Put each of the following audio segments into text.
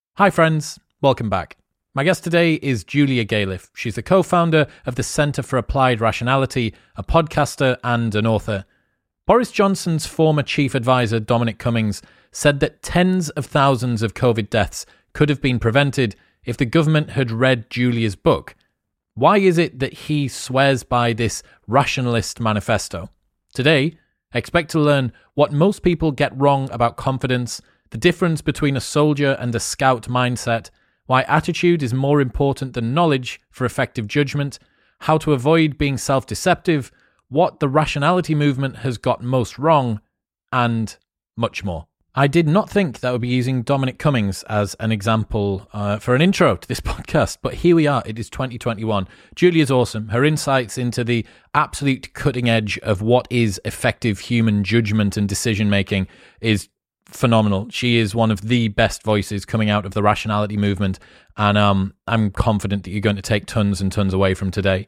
Hi friends, welcome back. My guest today is Julia Galef. She's the co-founder of the Centre for Applied Rationality, a podcaster and an author. Boris Johnson's former chief advisor, Dominic Cummings, said that tens of thousands of COVID deaths could have been prevented if the government had read Julia's book. Why is it that he swears by this rationalist manifesto? Today, expect to learn what most people get wrong about confidence, the difference between a soldier and a scout mindset, why attitude is more important than knowledge for effective judgment, how to avoid being self-deceptive, what the rationality movement has got most wrong, and much more. I did not think that I would be using Dominic Cummings as an example for an intro to this podcast, but here we are. It is 2021. Julia's awesome. Her insights into the absolute cutting edge of what is effective human judgment and decision-making is phenomenal. She is one of the best voices coming out of the rationality movement, and I'm confident that you're going to take tons and tons away from today.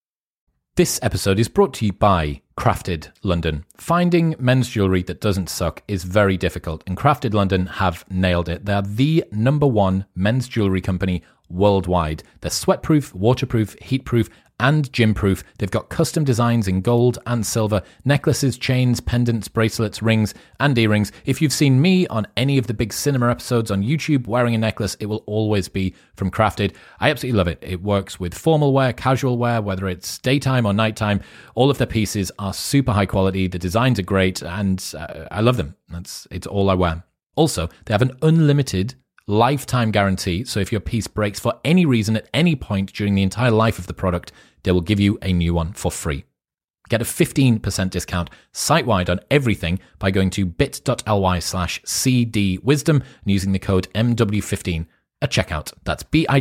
This episode is brought to you by Crafted London. Finding men's jewellery that doesn't suck is very difficult, and Crafted London have nailed it. They're the #1 men's jewellery company worldwide. They're sweatproof, waterproof, heatproof, and gym-proof. They've got custom designs in gold and silver, necklaces, chains, pendants, bracelets, rings, and earrings. If you've seen me on any of the big cinema episodes on YouTube wearing a necklace, it will always be from Crafted. I absolutely love it. It works with formal wear, casual wear, whether it's daytime or nighttime. All of their pieces are super high quality. The designs are great, and I love them. It's all I wear. Also, they have an unlimited lifetime guarantee, so if your piece breaks for any reason at any point during the entire life of the product, they will give you a new one for free. Get a 15% discount site-wide on everything by going to bit.ly/cdwisdom and using the code MW15 at checkout. That's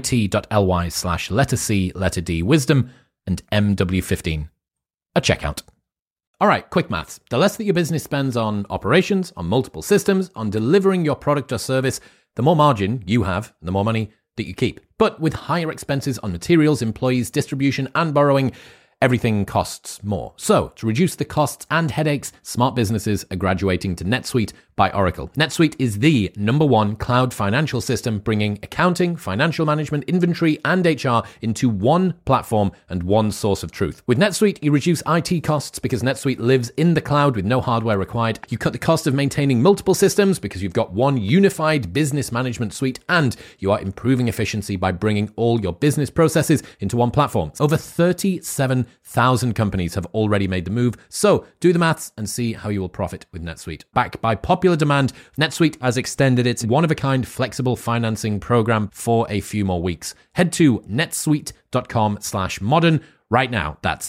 bit.ly/C wisdom and MW15 at checkout. All right, quick maths. The less that your business spends on operations, on multiple systems, on delivering your product or service, the more margin you have, the more money that you keep. But with higher expenses on materials, employees, distribution, and borrowing, everything costs more. So, to reduce the costs and headaches, smart businesses are graduating to NetSuite by Oracle. NetSuite is the #1 cloud financial system, bringing accounting, financial management, inventory, and HR into one platform and one source of truth. With NetSuite, you reduce IT costs because NetSuite lives in the cloud with no hardware required. You cut the cost of maintaining multiple systems because you've got one unified business management suite, and you are improving efficiency by bringing all your business processes into one platform. Over 37,000 companies have already made the move, so do the maths and see how you will profit with NetSuite. Backed by popular demand, NetSuite has extended its one-of-a-kind flexible financing program for a few more weeks. Head to netsuite.com/modern right now. That's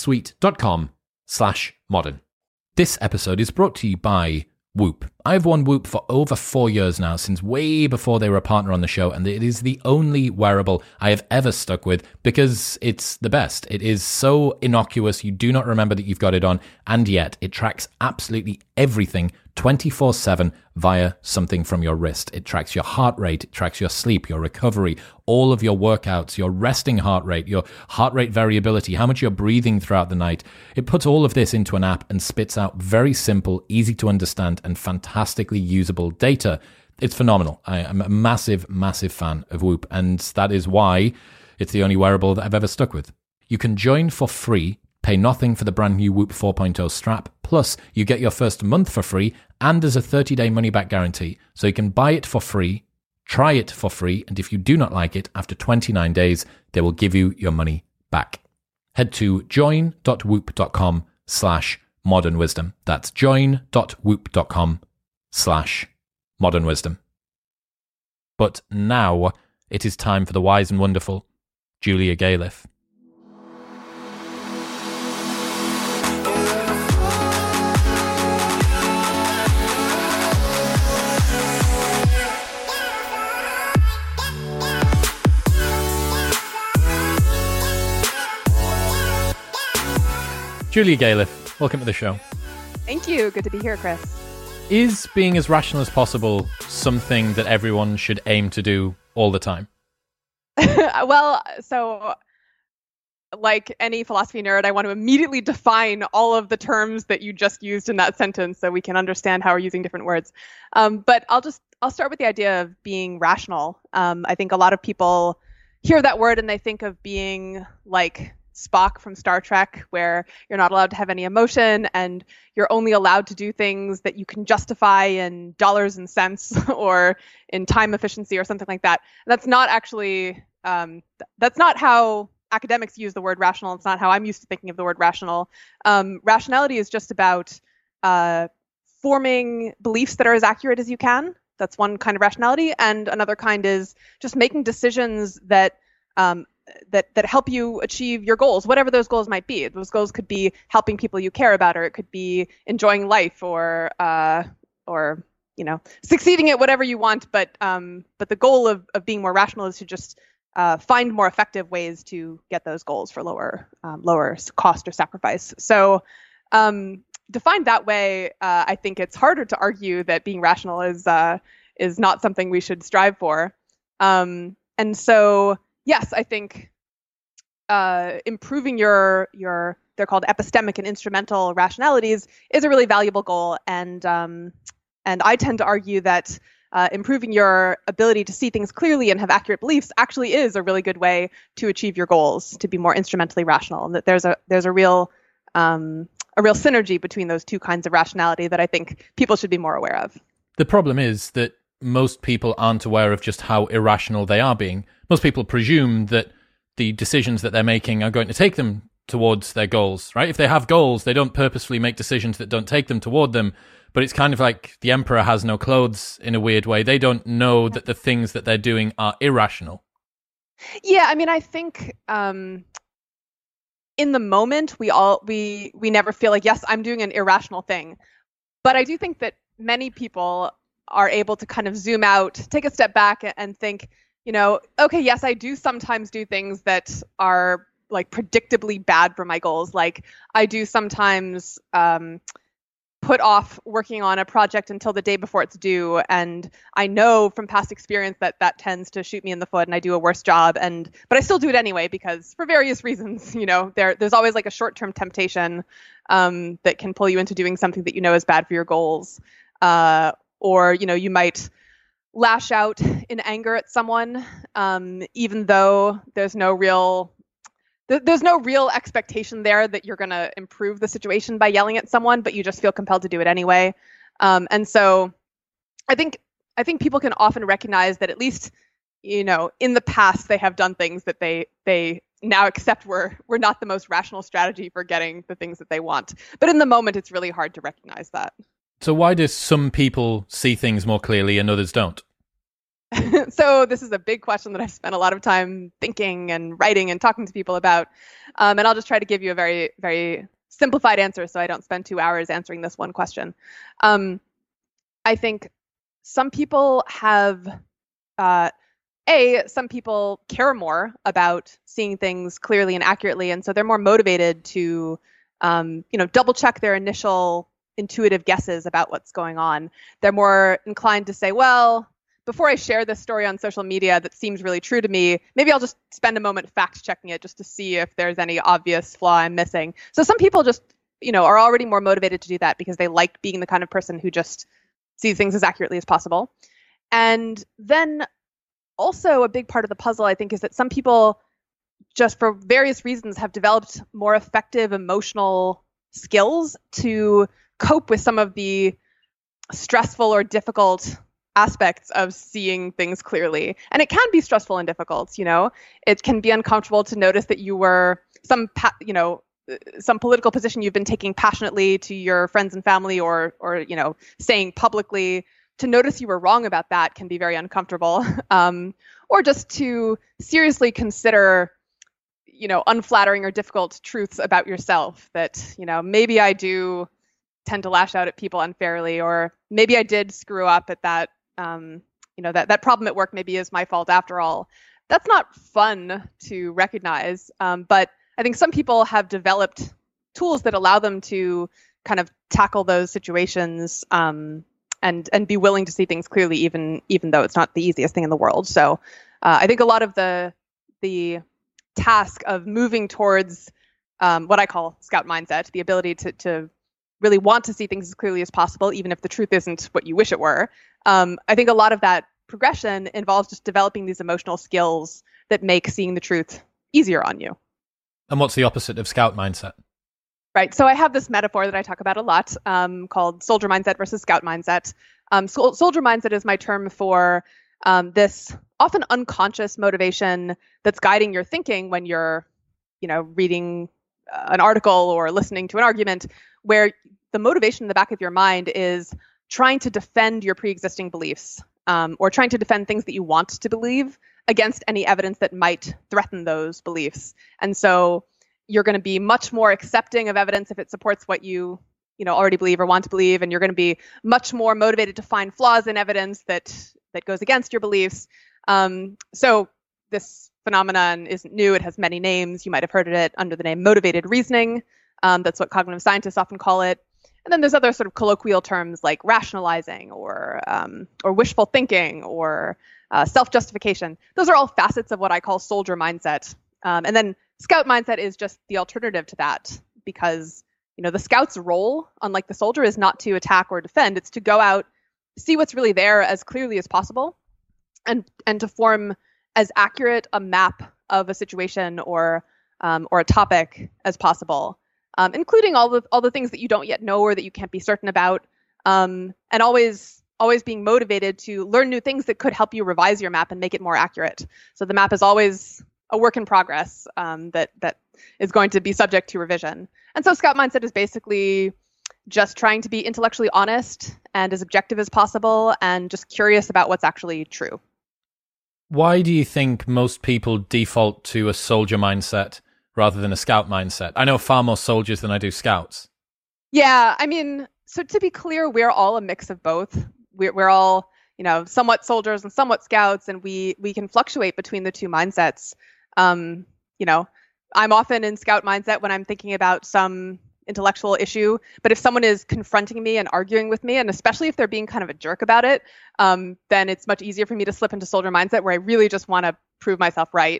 netsuite.com/modern. This episode is brought to you by Whoop. I've worn Whoop for over 4 years now, since way before they were a partner on the show, and it is the only wearable I have ever stuck with because it's the best. It is so innocuous, you do not remember that you've got it on, and yet it tracks absolutely everything 24/7 via something from your wrist. It tracks your heart rate, it tracks your sleep, your recovery, all of your workouts, your resting heart rate, your heart rate variability, how much you're breathing throughout the night. It puts all of this into an app and spits out very simple, easy to understand, and fantastically usable data. It's phenomenal. I am a massive, massive fan of Whoop, and that is why it's the only wearable that I've ever stuck with. You can join for free, pay nothing for the brand new Whoop 4.0 strap, plus you get your first month for free, and there's a 30-day money-back guarantee. So you can buy it for free, try it for free, and if you do not like it, after 29 days, they will give you your money back. Head to join.whoop.com/modernwisdom. That's join.whoop.com/modernwisdom. But now it is time for the wise and wonderful Julia Galef. Julia Galef, welcome to the show. Thank you. Good to be here, Chris. Is being as rational as possible something that everyone should aim to do all the time? Well, so like any philosophy nerd, I want to immediately define all of the terms that you just used in that sentence so we can understand how we're using different words. But I'll start with the idea of being rational. I think a lot of people hear that word and they think of being like Spock from Star Trek, where you're not allowed to have any emotion and you're only allowed to do things that you can justify in dollars and cents or in time efficiency or something like that. That's not actually, that's not how academics use the word rational. It's not how I'm used to thinking of the word rational. Rationality is just about forming beliefs that are as accurate as you can. That's one kind of rationality. And another kind is just making decisions that that help you achieve your goals, whatever those goals might be. Those goals could be helping people you care about, or it could be enjoying life, or succeeding at whatever you want. But the goal of being more rational is to just find more effective ways to get those goals for lower cost or sacrifice. So defined that way, I think it's harder to argue that being rational is not something we should strive for. And so, yes, I think improving your they're called epistemic and instrumental rationalities is a really valuable goal. And I tend to argue that improving your ability to see things clearly and have accurate beliefs actually is a really good way to achieve your goals, to be more instrumentally rational, and that there's a real synergy between those two kinds of rationality that I think people should be more aware of. The problem is that most people aren't aware of just how irrational they are being. Most people presume that the decisions that they're making are going to take them towards their goals, right? If they have goals, they don't purposefully make decisions that don't take them toward them. But it's kind of like the emperor has no clothes in a weird way. They don't know that the things that they're doing are irrational. Yeah, I mean, I think in the moment, we never feel like, yes, I'm doing an irrational thing. But I do think that many people are able to kind of zoom out, take a step back and think, okay, yes, I do sometimes do things that are like predictably bad for my goals. Like I do sometimes put off working on a project until the day before it's due. And I know from past experience that tends to shoot me in the foot and I do a worse job. But I still do it anyway, because for various reasons, there's always like a short-term temptation that can pull you into doing something that you know is bad for your goals. Or, you might lash out in anger at someone, even though there's no real expectation there that you're going to improve the situation by yelling at someone, but you just feel compelled to do it anyway. And so I think people can often recognize that at least, in the past, they have done things that they now accept were not the most rational strategy for getting the things that they want. But in the moment, it's really hard to recognize that. So why do some people see things more clearly and others don't? So this is a big question that I've spent a lot of time thinking and writing and talking to people about. And I'll just try to give you a very, very simplified answer so I don't spend 2 hours answering this one question. I think some people have, some people care more about seeing things clearly and accurately. And so they're more motivated to, double check their initial intuitive guesses about what's going on. They're more inclined to say, well, before I share this story on social media that seems really true to me, maybe I'll just spend a moment fact checking it just to see if there's any obvious flaw I'm missing. So some people just, are already more motivated to do that because they like being the kind of person who just sees things as accurately as possible. And then also a big part of the puzzle, I think, is that some people just for various reasons have developed more effective emotional skills to cope with some of the stressful or difficult aspects of seeing things clearly. And it can be stressful and difficult, It can be uncomfortable to notice that you were some political position you've been taking passionately to your friends and family or saying publicly. To notice you were wrong about that can be very uncomfortable. Or just to seriously consider unflattering or difficult truths about yourself that, maybe I do tend to lash out at people unfairly, or maybe I did screw up at that, that problem at work maybe is my fault after all. That's not fun to recognize. But I think some people have developed tools that allow them to kind of tackle those situations, and be willing to see things clearly, even though it's not the easiest thing in the world. So I think a lot of the task of moving towards what I call scout mindset, the ability to really want to see things as clearly as possible, even if the truth isn't what you wish it were. I think a lot of that progression involves just developing these emotional skills that make seeing the truth easier on you. And what's the opposite of scout mindset? Right. So I have this metaphor that I talk about a lot called soldier mindset versus scout mindset. Soldier mindset is my term for this often unconscious motivation that's guiding your thinking when you're, reading an article or listening to an argument, where the motivation in the back of your mind is trying to defend your pre-existing beliefs or trying to defend things that you want to believe against any evidence that might threaten those beliefs. And so you're going to be much more accepting of evidence if it supports what you already believe or want to believe, and you're going to be much more motivated to find flaws in evidence that goes against your beliefs. So this phenomenon isn't new. It has many names. You might have heard of it under the name motivated reasoning. That's what cognitive scientists often call it. And then there's other sort of colloquial terms like rationalizing or wishful thinking or self-justification. Those are all facets of what I call soldier mindset. And then scout mindset is just the alternative to that, because the scout's role, unlike the soldier, is not to attack or defend. It's to go out, see what's really there as clearly as possible, and to form as accurate a map of a situation or a topic as possible, including all the things that you don't yet know or that you can't be certain about, and always being motivated to learn new things that could help you revise your map and make it more accurate. So the map is always a work in progress that is going to be subject to revision. And so scout mindset is basically just trying to be intellectually honest and as objective as possible and just curious about what's actually true. Why do you think most people default to a soldier mindset rather than a scout mindset? I know far more soldiers than I do scouts. Yeah, I mean, so to be clear, we're all a mix of both. We're all, somewhat soldiers and somewhat scouts, and we can fluctuate between the two mindsets. I'm often in scout mindset when I'm thinking about some intellectual issue, but if someone is confronting me and arguing with me, and especially if they're being kind of a jerk about it, then it's much easier for me to slip into soldier mindset where I really just want to prove myself right.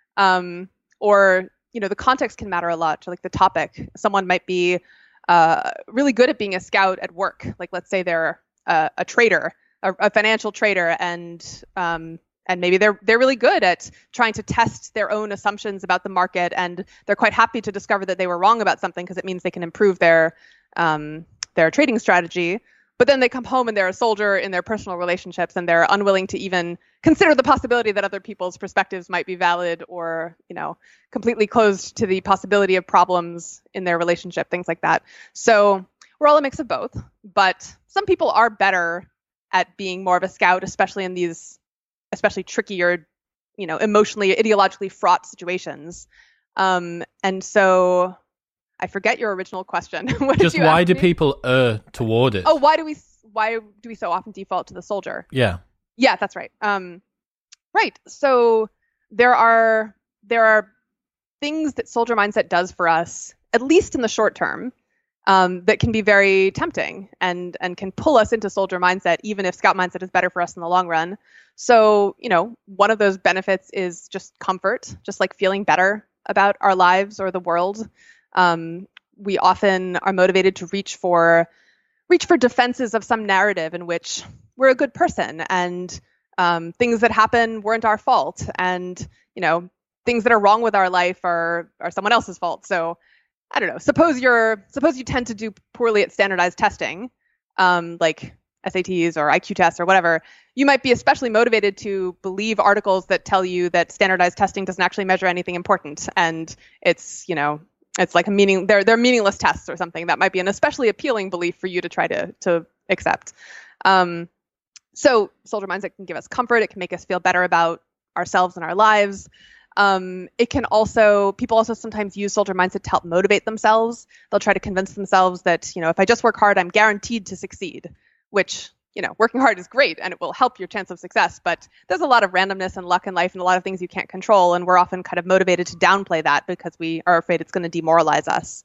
Or, the context can matter a lot, like the topic. Someone might be really good at being a scout at work. Like, let's say they're a trader, a financial trader, and maybe they're really good at trying to test their own assumptions about the market, and they're quite happy to discover that they were wrong about something because it means they can improve their trading strategy. But then they come home and they're a soldier in their personal relationships, and they're unwilling to even consider the possibility that other people's perspectives might be valid, or completely closed to the possibility of problems in their relationship, things like that. So we're all a mix of both, but some people are better at being more of a scout, especially in these especially trickier, emotionally, ideologically fraught situations. And so I forget your original question. Just why do people err toward it? Oh, why do we so often default to the soldier? Yeah. Yeah, that's right. Right. So there are things that soldier mindset does for us, at least in the short term, that can be very tempting and can pull us into soldier mindset, even if scout mindset is better for us in the long run. So, one of those benefits is just comfort, just like feeling better about our lives or the world. We often are motivated to reach for defenses of some narrative in which we're a good person, and things that happen weren't our fault, and things that are wrong with our life are someone else's fault. So I don't know. Suppose you tend to do poorly at standardized testing, like SATs or IQ tests or whatever. You might be especially motivated to believe articles that tell you that standardized testing doesn't actually measure anything important, and it's like they're meaningless tests or something. That might be an especially appealing belief for you to try to accept. So soldier mindset can give us comfort. It can make us feel better about ourselves and our lives. People also sometimes use soldier mindset to help motivate themselves. They'll try to convince themselves that, if I just work hard, I'm guaranteed to succeed, which, working hard is great and it will help your chance of success. But there's a lot of randomness and luck in life and a lot of things you can't control. And we're often kind of motivated to downplay that because we are afraid it's going to demoralize us.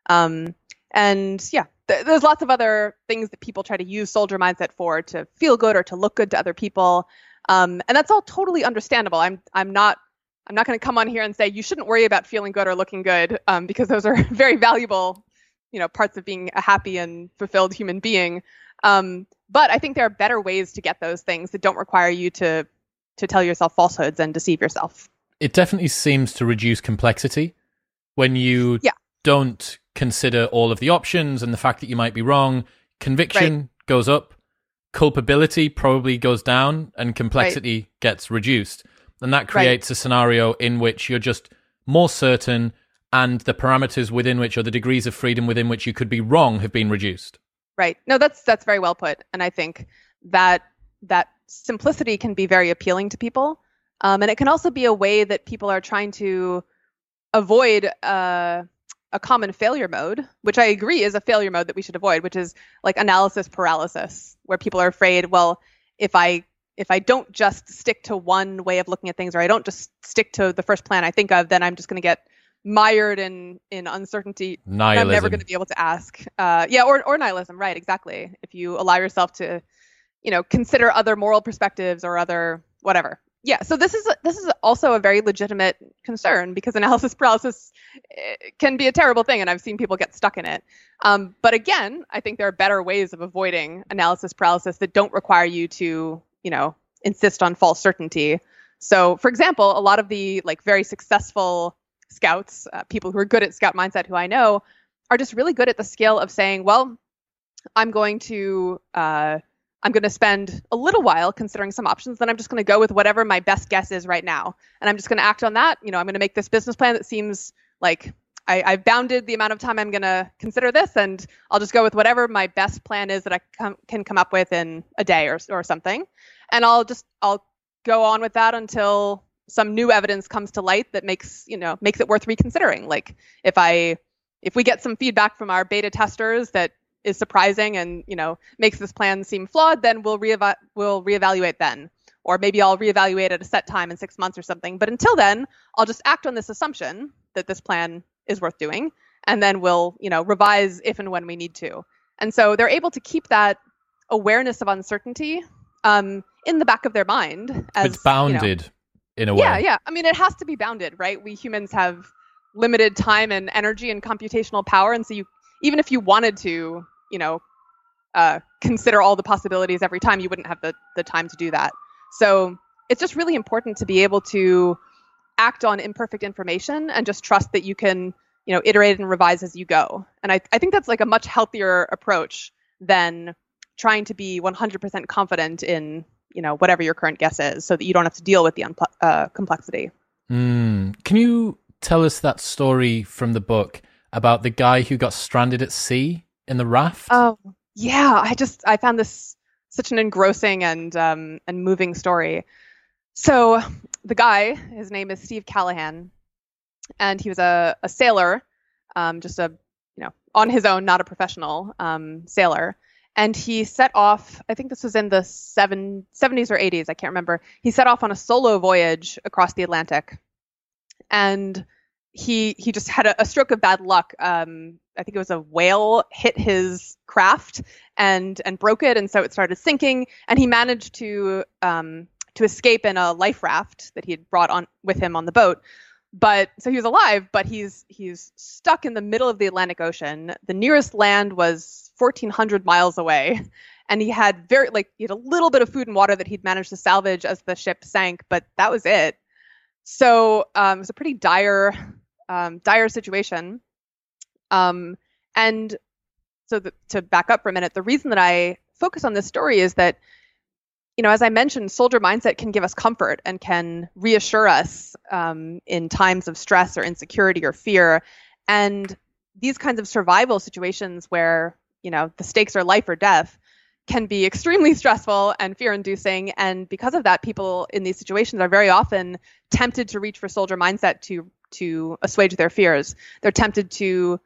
There's lots of other things that people try to use soldier mindset for, to feel good or to look good to other people. And that's all totally understandable. I'm not I'm not going to come on here and say you shouldn't worry about feeling good or looking good, because those are very valuable, parts of being a happy and fulfilled human being. But I think there are better ways to get those things that don't require you to tell yourself falsehoods and deceive yourself. It definitely seems to reduce complexity when you don't consider all of the options and the fact that you might be wrong. Conviction goes up, culpability probably goes down, and complexity gets reduced. And that creates a scenario in which you're just more certain, and the parameters within which, or the degrees of freedom within which you could be wrong, have been reduced. Right. No, that's very well put. And I think that simplicity can be very appealing to people. And it can also be a way that people are trying to avoid a common failure mode, which I agree is a failure mode that we should avoid, which is like analysis paralysis, where people are afraid, well, if I don't just stick to one way of looking at things, or I don't just stick to the first plan I think of, then I'm just going to get mired in uncertainty. Nihilism. I'm never going to be able to ask. Or nihilism, right? Exactly. If you allow yourself to, consider other moral perspectives or other whatever. Yeah. So this is also a very legitimate concern, because analysis paralysis can be a terrible thing, and I've seen people get stuck in it. But again, I think there are better ways of avoiding analysis paralysis that don't require you to, insist on false certainty. So, for example, a lot of the very successful scouts, people who are good at scout mindset who I know, are just really good at the skill of saying, well, I'm going to spend a little while considering some options, then I'm just going to go with whatever my best guess is right now. And I'm just going to act on that. I'm going to make this business plan that seems like I've bounded the amount of time I'm going to consider this, and I'll just go with whatever my best plan is that I can come up with in a day or something. And I'll go on with that until some new evidence comes to light that makes it worth reconsidering. Like if we get some feedback from our beta testers that is surprising and makes this plan seem flawed, then we'll reevaluate then. Or maybe I'll reevaluate at a set time in 6 months or something. But until then, I'll just act on this assumption that this plan is worth doing, and then we'll revise if and when we need to. And so they're able to keep that awareness of uncertainty in the back of their mind as it's bounded in a way. Yeah. I mean, it has to be bounded, right? We humans have limited time and energy and computational power, and so even if you wanted to, consider all the possibilities every time, you wouldn't have the time to do that. So it's just really important to be able to act on imperfect information and just trust that you can, iterate and revise as you go. And I think that's like a much healthier approach than trying to be 100% confident in, whatever your current guess is, so that you don't have to deal with the complexity. Can you tell us that story from the book about the guy who got stranded at sea in the raft? Oh, yeah. I found this such an engrossing and moving story. So the guy, his name is Steve Callahan, and he was a sailor, just on his own, not a professional sailor. And he set off, I think this was in the 70s or 80s, I can't remember. He set off on a solo voyage across the Atlantic. And he just had a stroke of bad luck. I think it was a whale hit his craft and broke it, and so it started sinking. And he managed to escape in a life raft that he had brought on with him on the boat. But so he was alive, but he's stuck in the middle of the Atlantic Ocean. The nearest land was 1,400 miles away, and he had a little bit of food and water that he'd managed to salvage as the ship sank, but that was it. So it was a pretty dire situation. And so to back up for a minute, the reason that I focus on this story is that, as I mentioned, soldier mindset can give us comfort and can reassure us in times of stress or insecurity or fear. And these kinds of survival situations where, the stakes are life or death can be extremely stressful and fear-inducing. And because of that, people in these situations are very often tempted to reach for soldier mindset to assuage their fears. They're tempted to,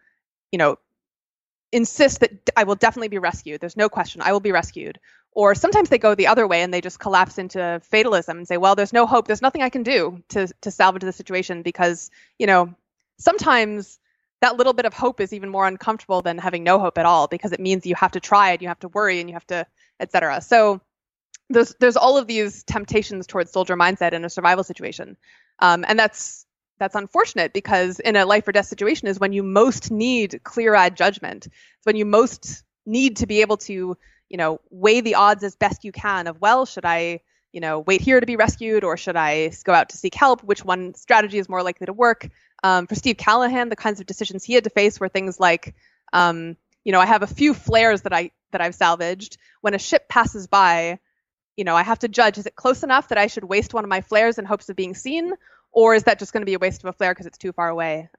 insist that I will definitely be rescued. There's no question, I will be rescued. Or sometimes they go the other way and they just collapse into fatalism and say, well, there's no hope. There's nothing I can do to salvage the situation because, sometimes that little bit of hope is even more uncomfortable than having no hope at all, because it means you have to try and you have to worry and you have to, et cetera. So there's all of these temptations towards soldier mindset in a survival situation, and that's unfortunate, because in a life or death situation is when you most need clear-eyed judgment. It's when you most need to be able to, weigh the odds as best you can of, well, should I, wait here to be rescued, or should I go out to seek help? Which one strategy is more likely to work? For Steve Callahan, the kinds of decisions he had to face were things like, I have a few flares that I've salvaged. When a ship passes by, I have to judge, is it close enough that I should waste one of my flares in hopes of being seen? Or is that just going to be a waste of a flare because it's too far away?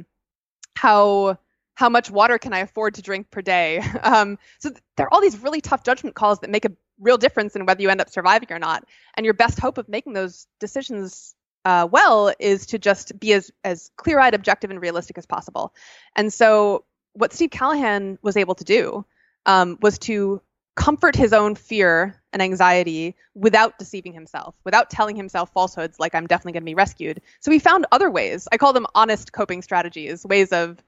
How much water can I afford to drink per day? So there are all these really tough judgment calls that make a real difference in whether you end up surviving or not. And your best hope of making those decisions well is to just be as clear-eyed, objective, and realistic as possible. And so what Steve Callahan was able to do was to comfort his own fear and anxiety without deceiving himself, without telling himself falsehoods like, I'm definitely going to be rescued. So he found other ways. I call them honest coping strategies, ways of,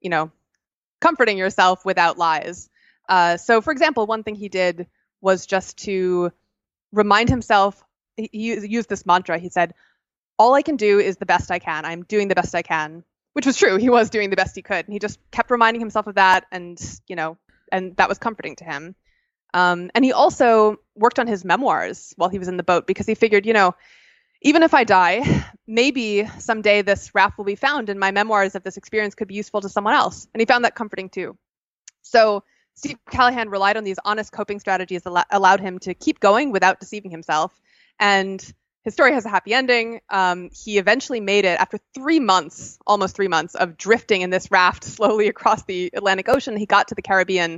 comforting yourself without lies. So, for example, one thing he did was just to remind himself, he used this mantra. He said, all I can do is the best I can. I'm doing the best I can, which was true. He was doing the best he could. And he just kept reminding himself of that. And, and that was comforting to him. And he also worked on his memoirs while he was in the boat, because he figured, even if I die, maybe someday this raft will be found, and my memoirs of this experience could be useful to someone else. And he found that comforting too. So Steve Callahan relied on these honest coping strategies that allowed him to keep going without deceiving himself. And his story has a happy ending. He eventually made it after almost 3 months of drifting in this raft slowly across the Atlantic Ocean. He got to the Caribbean.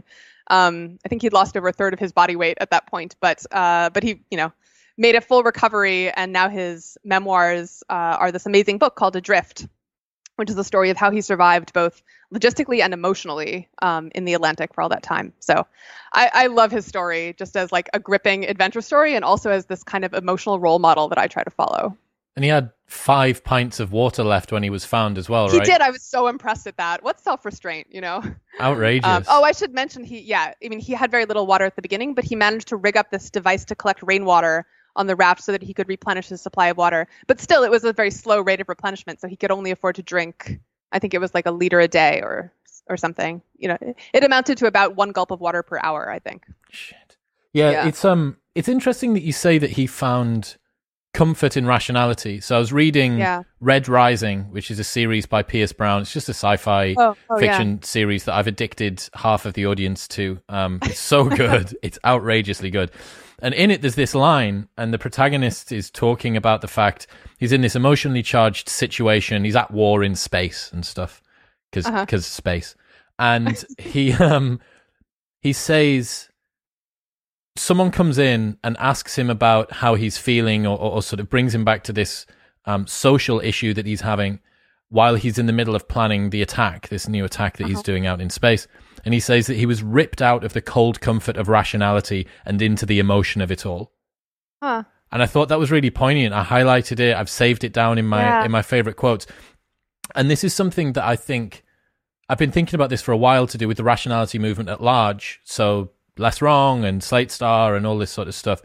I think he'd lost over a third of his body weight at that point, but he, made a full recovery, and now his memoirs are this amazing book called Adrift, which is the story of how he survived both logistically and emotionally in the Atlantic for all that time. So I love his story just as like a gripping adventure story, and also as this kind of emotional role model that I try to follow. And he had 5 pints of water left when he was found as well, right? He did. I was so impressed at that. What self-restraint, Outrageous. I should mention he had very little water at the beginning, but he managed to rig up this device to collect rainwater on the raft so that he could replenish his supply of water. But still, it was a very slow rate of replenishment, so he could only afford to drink, I think it was like a liter a day or something. It amounted to about 1 gulp of water per hour, I think. Shit. Yeah. It's interesting that you say that he found comfort in rationality. So I was reading Red Rising, which is a series by Pierce Brown. It's just a sci-fi fiction series that I've addicted half of the audience to. It's so good. It's outrageously good. And in it, there's this line, and the protagonist is talking about the fact he's in this emotionally charged situation. He's at war in space and stuff because space. And he says, someone comes in and asks him about how he's feeling, or sort of brings him back to this social issue that he's having while he's in the middle of planning the attack, this new attack that he's doing out in space. And he says that he was ripped out of the cold comfort of rationality and into the emotion of it all. And I thought that was really poignant. I highlighted it. I've saved it down in my favorite quotes. And this is something that I think I've been thinking about this for a while, to do with the rationality movement at large. So Less Wrong and Slate Star and all this sort of stuff.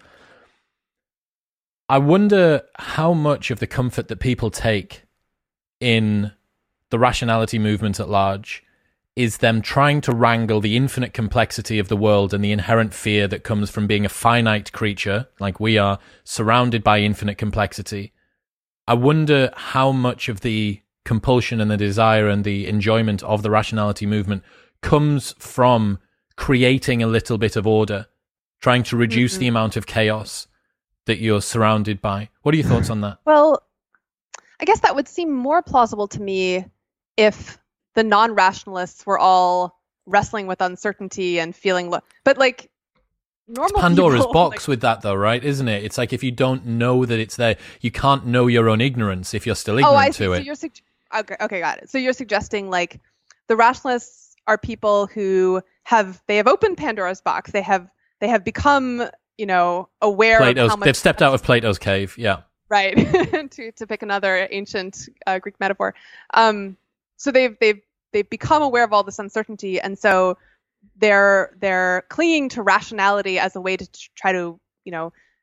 I wonder how much of the comfort that people take in the rationality movement at large is them trying to wrangle the infinite complexity of the world and the inherent fear that comes from being a finite creature, like we are, surrounded by infinite complexity. I wonder how much of the compulsion and the desire and the enjoyment of the rationality movement comes from creating a little bit of order, trying to reduce the amount of chaos that you're surrounded by. What are your thoughts on that? Well, I guess that would seem more plausible to me if the non-rationalists were all wrestling with uncertainty and feeling but like normal it's Pandora's people, box with that though, right? Isn't it? It's like if you don't know that it's there, you can't know your own ignorance if you're still ignorant to it. So okay, got it. So you're suggesting like the rationalists are people who have opened Pandora's box. They have become, aware of how much they've stepped out of Plato's cave. Yeah. Right. to pick another ancient Greek metaphor. So they've become aware of all this uncertainty, and so they're clinging to rationality as a way to try to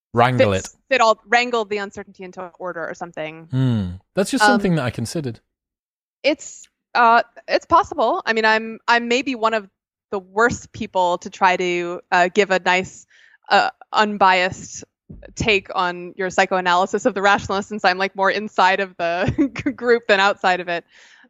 Wrangle it. Wrangled the uncertainty into order or something. That's just something that I considered. It's possible. I mean, I'm maybe one of the worst people to try to give a nice, unbiased take on your psychoanalysis of the rationalist, since I'm like more inside of the group than outside of it.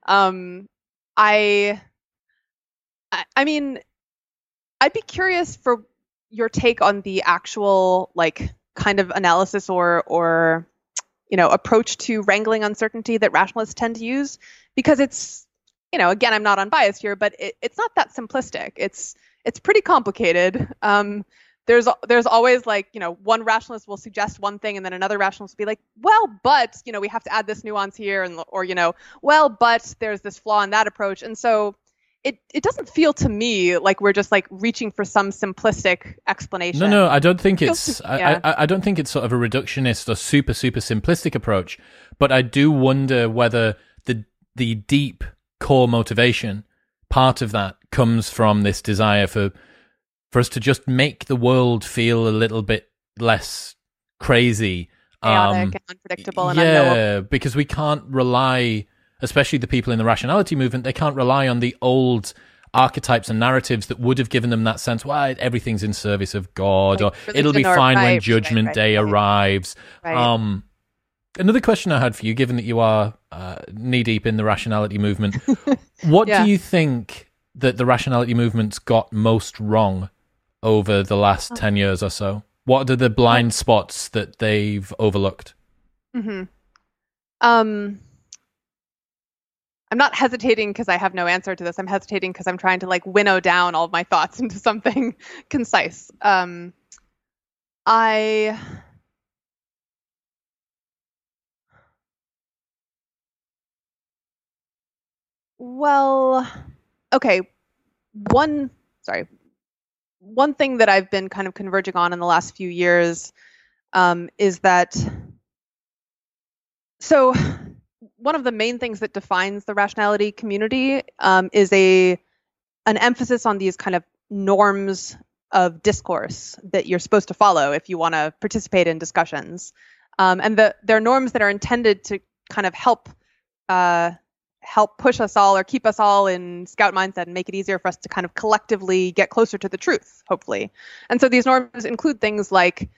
I mean, I'd be curious for your take on the actual like kind of analysis or approach to wrangling uncertainty that rationalists tend to use, because it's, again, I'm not unbiased here, but it's not that simplistic. It's pretty complicated. There's always like, one rationalist will suggest one thing and then another rationalist will be like, well, but, we have to add this nuance here, or well, but there's this flaw in that approach. And so it doesn't feel to me like we're just like reaching for some simplistic explanation. No, I don't think it's I don't think it's sort of a reductionist or super simplistic approach, but I do wonder whether the deep core motivation, part of that comes from this desire for us to just make the world feel a little bit less crazy, chaotic and unpredictable and unknowable. Yeah, because we can't rely, especially the people in the rationality movement, they can't rely on the old archetypes and narratives that would have given them that sense, well, everything's in service of God, or it'll be fine when Judgment Day arrives. Right. Another question I had for you, given that you are knee-deep in the rationality movement, what do you think that the rationality movement's got most wrong over the last 10 years or so? What are the blind spots that they've overlooked? Mm-hmm. I'm not hesitating because I have no answer to this. I'm hesitating because I'm trying to like winnow down all of my thoughts into something concise. Okay. One thing that I've been kind of converging on in the last few years is that, so one of the main things that defines the rationality community is an emphasis on these kind of norms of discourse that you're supposed to follow if you want to participate in discussions. And they're norms that are intended to kind of help push us all or keep us all in scout mindset and make it easier for us to kind of collectively get closer to the truth, hopefully. And so these norms include things like,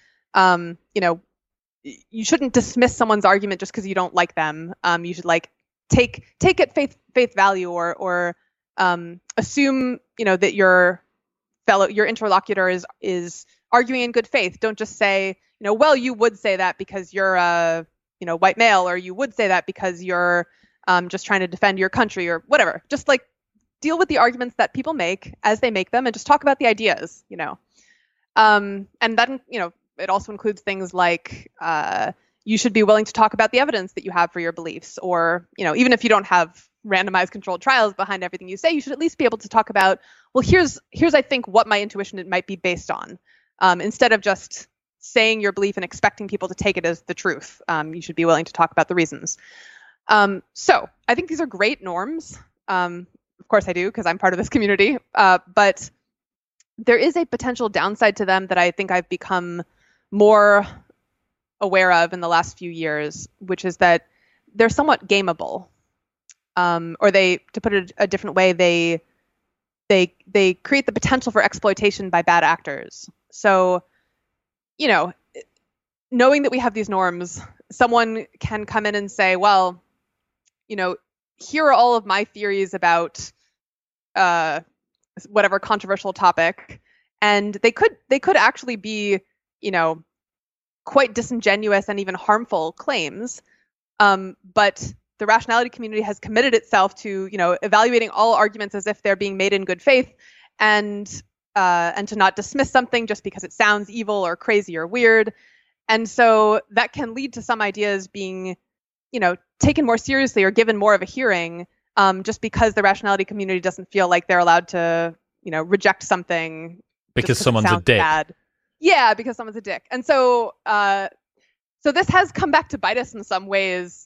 you shouldn't dismiss someone's argument just because you don't like them. You should like take at faith value, or assume that your interlocutor is arguing in good faith. Don't just say, well, you would say that because you're a white male, or you would say that because you're just trying to defend your country or whatever. Just like deal with the arguments that people make as they make them, and just talk about the ideas. And then it also includes things like you should be willing to talk about the evidence that you have for your beliefs, or even if you don't have randomized controlled trials behind everything you say, you should at least be able to talk about, well, here's I think what my intuition it might be based on, instead of just saying your belief and expecting people to take it as the truth. You should be willing to talk about the reasons. So I think these are great norms. Of course I do, because I'm part of this community. But there is a potential downside to them that I think I've become more aware of in the last few years, which is that they're somewhat gameable. Or to put it a different way, they create the potential for exploitation by bad actors. So, knowing that we have these norms, someone can come in and say, well, here are all of my theories about whatever controversial topic, and they could actually be, quite disingenuous and even harmful claims. But the rationality community has committed itself to, evaluating all arguments as if they're being made in good faith, and to not dismiss something just because it sounds evil or crazy or weird. And so that can lead to some ideas being, taken more seriously or given more of a hearing, just because the rationality community doesn't feel like they're allowed to, reject something because someone's a dick. Bad. Yeah, because someone's a dick. And so, so this has come back to bite us in some ways.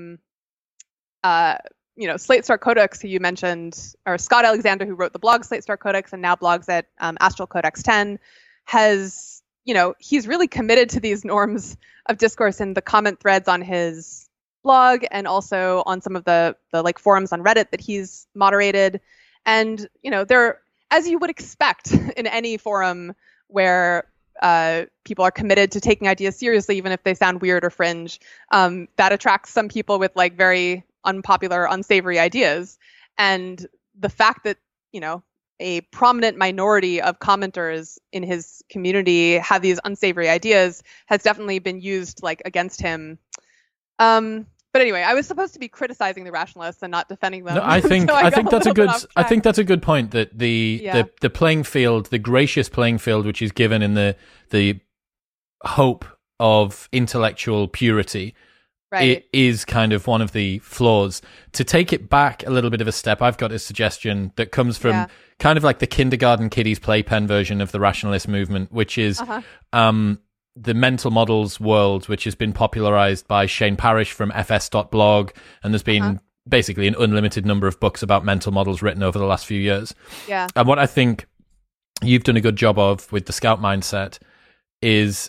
Slate Star Codex, who you mentioned, or Scott Alexander, who wrote the blog Slate Star Codex and now blogs at Astral Codex 10, has he's really committed to these norms of discourse in the comment threads on his blog and also on some of the like forums on Reddit that he's moderated. And, they're, as you would expect in any forum where people are committed to taking ideas seriously, even if they sound weird or fringe, that attracts some people with like very unpopular, unsavory ideas. And the fact that, a prominent minority of commenters in his community have these unsavory ideas has definitely been used like against him. But anyway, I was supposed to be criticizing the rationalists and not defending them. No, I think that's a good point, that the playing field, the gracious playing field, which is given in the hope of intellectual purity, right, it is kind of one of the flaws. To take it back a little bit of a step, I've got a suggestion that comes from kind of like the kindergarten kiddies playpen version of the rationalist movement, which is the mental models world, which has been popularized by Shane Parrish from fs.blog, and there's been basically an unlimited number of books about mental models written over the last few years. Yeah. And what I think you've done a good job of with the Scout mindset is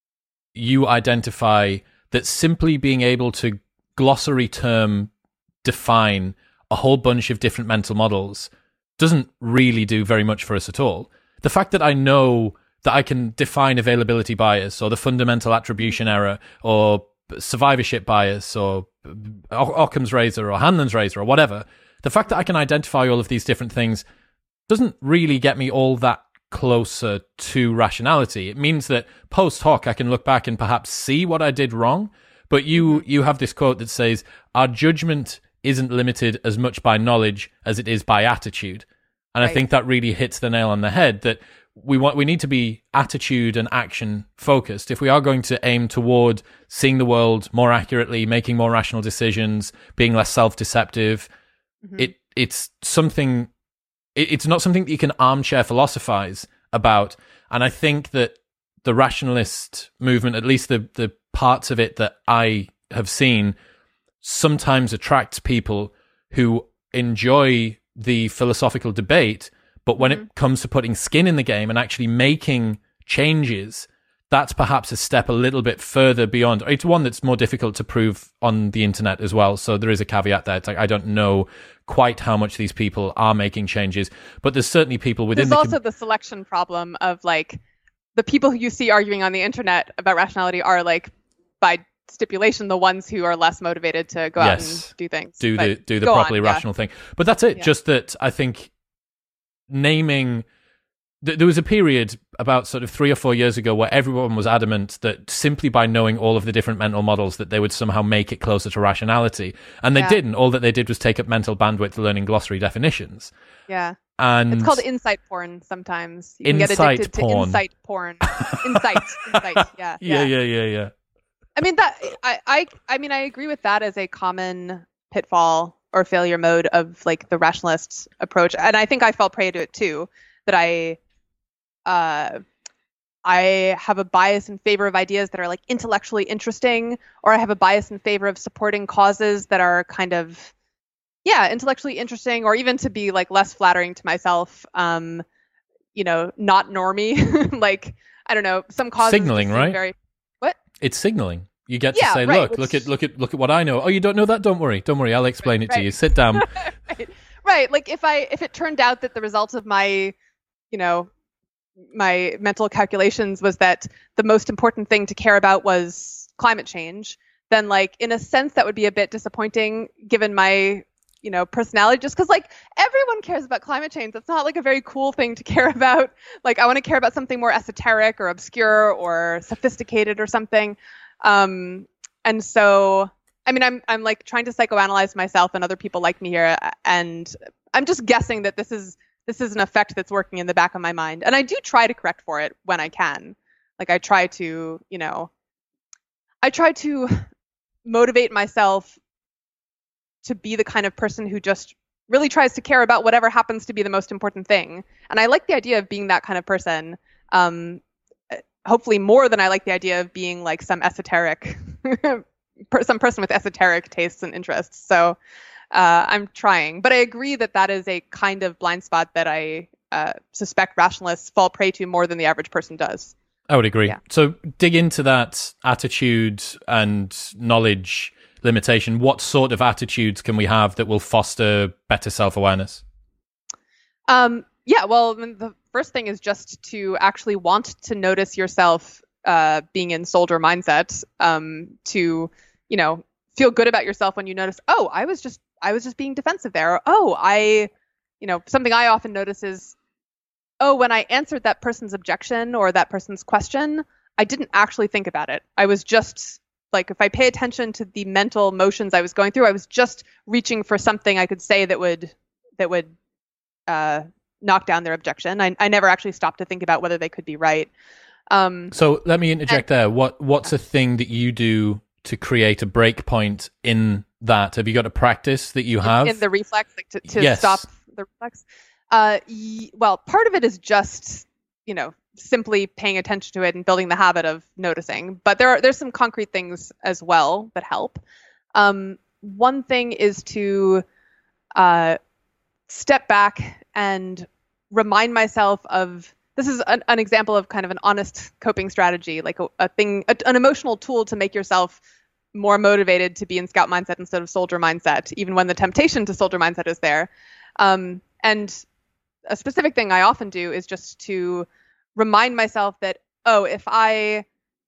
you identify that simply being able to glossary term define a whole bunch of different mental models doesn't really do very much for us at all. The fact that I know that I can define availability bias or the fundamental attribution error or survivorship bias or Occam's razor or Hanlon's razor or whatever, the fact that I can identify all of these different things doesn't really get me all that closer to rationality. It means that post hoc I can look back and perhaps see what I did wrong, but you have this quote that says, our judgment isn't limited as much by knowledge as it is by attitude. And right. I think that really hits the nail on the head, that we need to be attitude and action focused. If we are going to aim toward seeing the world more accurately, making more rational decisions, being less self-deceptive, it's something. It's not something that you can armchair philosophize about. And I think that the rationalist movement, at least the parts of it that I have seen, sometimes attracts people who enjoy the philosophical debate, but when it comes to putting skin in the game and actually making changes, that's perhaps a step a little bit further beyond. It's one that's more difficult to prove on the internet as well. So there is a caveat there. It's like, I don't know quite how much these people are making changes, but there's certainly people within there's also the selection problem of like the people who you see arguing on the internet about rationality are like by stipulation the ones who are less motivated to go out and do things. Do the properly rational thing. But that's it. Yeah. Just that I think naming... There was a period about sort of 3 or 4 years ago where everyone was adamant that simply by knowing all of the different mental models that they would somehow make it closer to rationality. And they didn't. All that they did was take up mental bandwidth learning glossary definitions. Yeah. And it's called insight porn sometimes. You can get addicted to insight porn. Insight. Yeah. Yeah. I mean I agree with that as a common pitfall or failure mode of like the rationalist approach. And I think I fell prey to it too, that I have a bias in favor of ideas that are like intellectually interesting, or I have a bias in favor of supporting causes that are kind of, intellectually interesting, or even to be like less flattering to myself, not normie. Like, I don't know, some causes signaling, right? What? It's signaling. You get to say, right, look at what I know. Oh, you don't know that? Don't worry. I'll explain it to you. Sit down. Right. Like if it turned out that the result of my my mental calculations was that the most important thing to care about was climate change, then like in a sense that would be a bit disappointing given my, personality, just because like everyone cares about climate change. That's not like a very cool thing to care about. Like I want to care about something more esoteric or obscure or sophisticated or something. And so, I mean, I'm like trying to psychoanalyze myself and other people like me here. And I'm just guessing that this is an effect that's working in the back of my mind. And I do try to correct for it when I can. Like I try to motivate myself to be the kind of person who just really tries to care about whatever happens to be the most important thing. And I like the idea of being that kind of person. Hopefully more than I like the idea of being like some esoteric, some person with esoteric tastes and interests. So I'm trying, but I agree that is a kind of blind spot that I suspect rationalists fall prey to more than the average person does. I would agree. Yeah. So dig into that attitude and knowledge limitation. What sort of attitudes can we have that will foster better self-awareness? Yeah, well, the first thing is just to actually want to notice yourself being in soldier mindset, to, feel good about yourself when you notice, oh, I was just being defensive there. Or, oh, something I often notice is, oh, when I answered that person's objection or that person's question, I didn't actually think about it. I was just like, if I pay attention to the mental motions I was going through, I was just reaching for something I could say that would knock down their objection. I never actually stopped to think about whether they could be right. So let me interject there. What's a thing that you do to create a break point in that? Have you got a practice that you have? In the reflex, like to Yes. stop the reflex? Well, part of it is just, simply paying attention to it and building the habit of noticing. But there's some concrete things as well that help. One thing is to step back and remind myself of, this is an example of kind of an honest coping strategy, like an emotional tool to make yourself more motivated to be in scout mindset instead of soldier mindset, even when the temptation to soldier mindset is there. And a specific thing I often do is just to remind myself that, oh, if I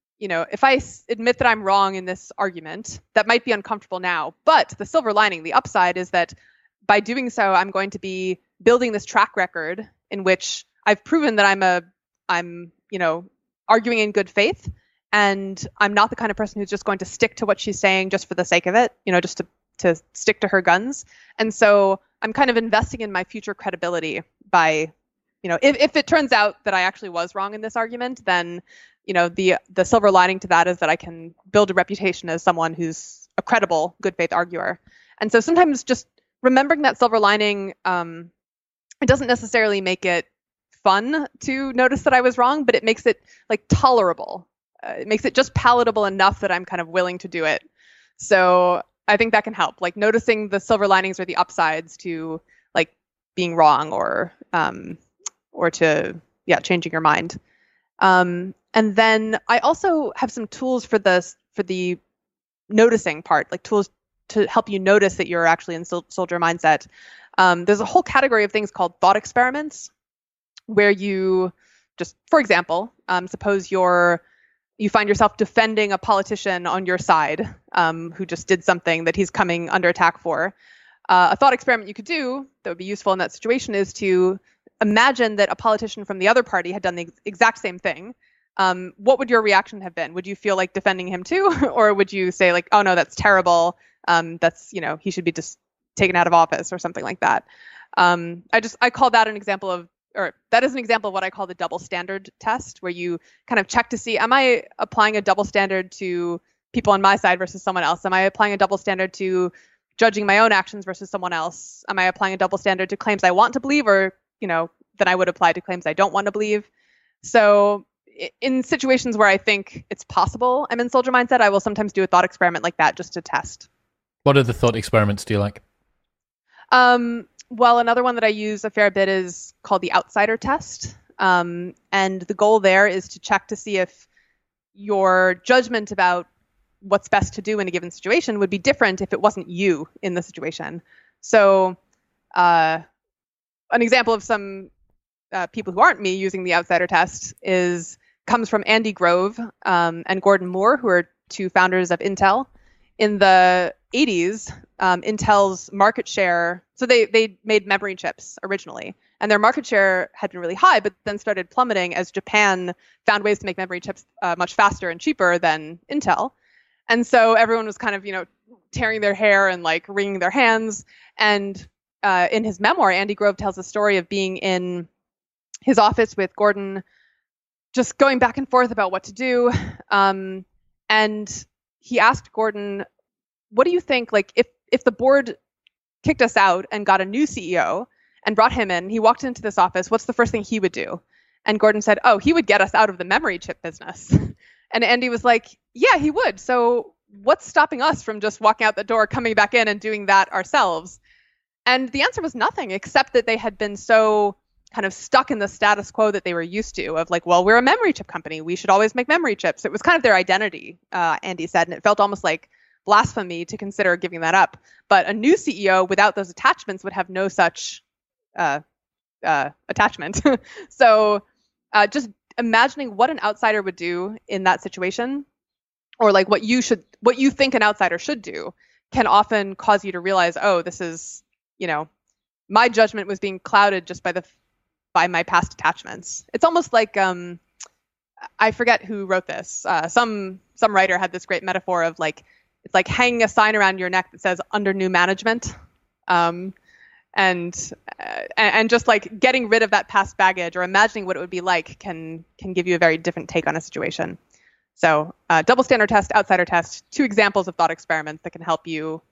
admit that I'm wrong in this argument, that might be uncomfortable now, but the silver lining, the upside is that by doing so, I'm going to be building this track record in which I've proven that I'm arguing in good faith, and I'm not the kind of person who's just going to stick to what she's saying just for the sake of it, just to stick to her guns. And so I'm kind of investing in my future credibility by, if it turns out that I actually was wrong in this argument, then, the silver lining to that is that I can build a reputation as someone who's a credible, good faith arguer. And so sometimes just remembering that silver lining, it doesn't necessarily make it fun to notice that I was wrong, but it makes it like tolerable. It makes it just palatable enough that I'm kind of willing to do it. So I think that can help, like noticing the silver linings or the upsides to like being wrong or to changing your mind. And then I also have some tools for the noticing part, like tools to help you notice that you're actually in soldier mindset. There's a whole category of things called thought experiments, where you just, for example, suppose you find yourself defending a politician on your side who just did something that he's coming under attack for. A thought experiment you could do that would be useful in that situation is to imagine that a politician from the other party had done the exact same thing. What would your reaction have been? Would you feel like defending him too? Or would you say like, oh no, that's terrible. That's, he should be just taken out of office or something like that. I call that an example of, or that is an example of what I call the double standard test, where you kind of check to see, am I applying a double standard to people on my side versus someone else? Am I applying a double standard to judging my own actions versus someone else? Am I applying a double standard to claims I want to believe, or, that I would apply to claims I don't want to believe? So in situations where I think it's possible I'm in soldier mindset, I will sometimes do a thought experiment like that just to test. What other thought experiments do you like? Well, another one that I use a fair bit is called the outsider test. And the goal there is to check to see if your judgment about what's best to do in a given situation would be different if it wasn't you in the situation. So an example of some people who aren't me using the outsider test comes from Andy Grove and Gordon Moore, who are two founders of Intel. In the 80s, Intel's market share, so they made memory chips originally, and their market share had been really high, but then started plummeting as Japan found ways to make memory chips much faster and cheaper than Intel. And so everyone was kind of, tearing their hair and like wringing their hands. And in his memoir, Andy Grove tells the story of being in his office with Gordon, just going back and forth about what to do. And he asked Gordon, what do you think, like if the board kicked us out and got a new CEO and brought him in, he walked into this office, what's the first thing he would do? And Gordon said, oh, he would get us out of the memory chip business. And Andy was like, yeah, he would. So what's stopping us from just walking out the door, coming back in and doing that ourselves? And the answer was nothing, except that they had been so kind of stuck in the status quo that they were used to of like, well, we're a memory chip company. We should always make memory chips. It was kind of their identity, Andy said, and it felt almost like blasphemy to consider giving that up. But a new CEO without those attachments would have no such attachment. So just imagining what an outsider would do in that situation, or like what you think an outsider should do, can often cause you to realize, oh, this is, my judgment was being clouded just by my past attachments. It's almost like I forget who wrote this. Some writer had this great metaphor of like, it's like hanging a sign around your neck that says "under new management," and just like getting rid of that past baggage or imagining what it would be like can give you a very different take on a situation. So double standard test, outsider test, 2 examples of thought experiments that can help you,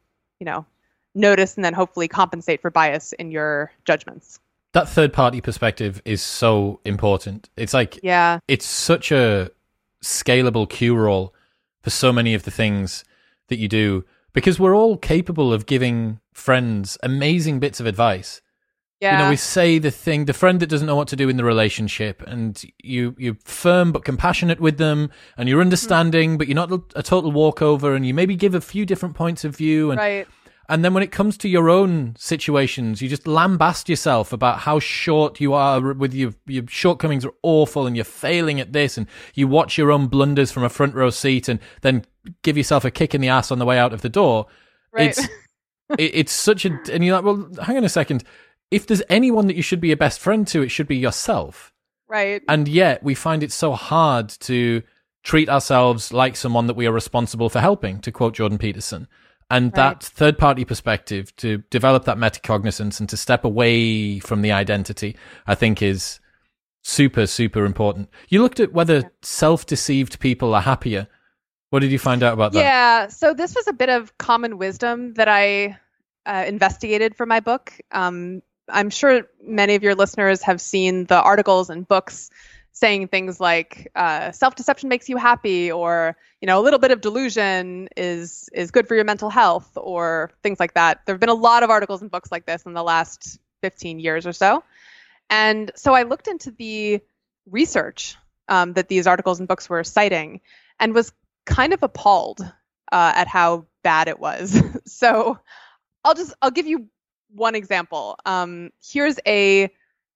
notice and then hopefully compensate for bias in your judgments. That third party perspective is so important. It's like, it's such a scalable cure-all for so many of the things that you do, because we're all capable of giving friends amazing bits of advice. We say the friend that doesn't know what to do in the relationship, and you're firm but compassionate with them, and you're understanding, but you're not a total walkover, and you maybe give a few different points of view. And, right. And then when it comes to your own situations, you just lambast yourself about how short you are with your shortcomings are awful and you're failing at this, and you watch your own blunders from a front row seat and then give yourself a kick in the ass on the way out of the door. Right. It's such a... And you're like, well, hang on a second. If there's anyone that you should be a best friend to, it should be yourself. Right. And yet we find it so hard to treat ourselves like someone that we are responsible for helping, to quote Jordan Peterson. And that third-party perspective, to develop that metacognizance and to step away from the identity, I think is super, super important. You looked at whether self-deceived people are happier. What did you find out about that? Yeah, so this was a bit of common wisdom that I investigated for my book. I'm sure many of your listeners have seen the articles and books saying things like self-deception makes you happy, or a little bit of delusion is good for your mental health, or things like that. There have been a lot of articles and books like this in the last 15 years or so. And so I looked into the research that these articles and books were citing and was kind of appalled at how bad it was. So I'll give you one example. Here's a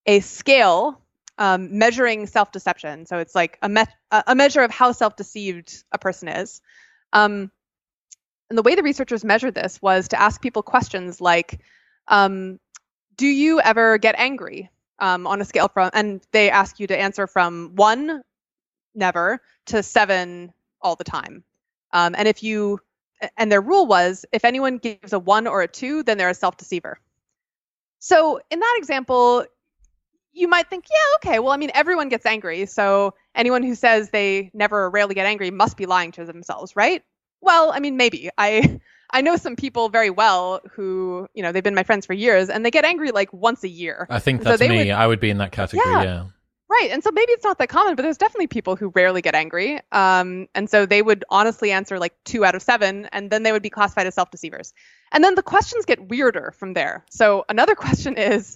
scale measuring self-deception. So it's like a measure of how self-deceived a person is. And the way the researchers measured this was to ask people questions like, do you ever get angry on a scale from, and they ask you to answer from 1, never, to 7, all the time. And their rule was, if anyone gives a 1 or a 2, then they're a self-deceiver. So in that example, you might think, yeah, okay, well, I mean, everyone gets angry, so anyone who says they never or rarely get angry must be lying to themselves, right? Well, I mean, maybe. I know some people very well who, they've been my friends for years, and they get angry like once a year. I think that's me. I would be in that category, yeah. Right, and so maybe it's not that common, but there's definitely people who rarely get angry. And so they would honestly answer like 2 out of 7, and then they would be classified as self-deceivers. And then the questions get weirder from there. So another question is,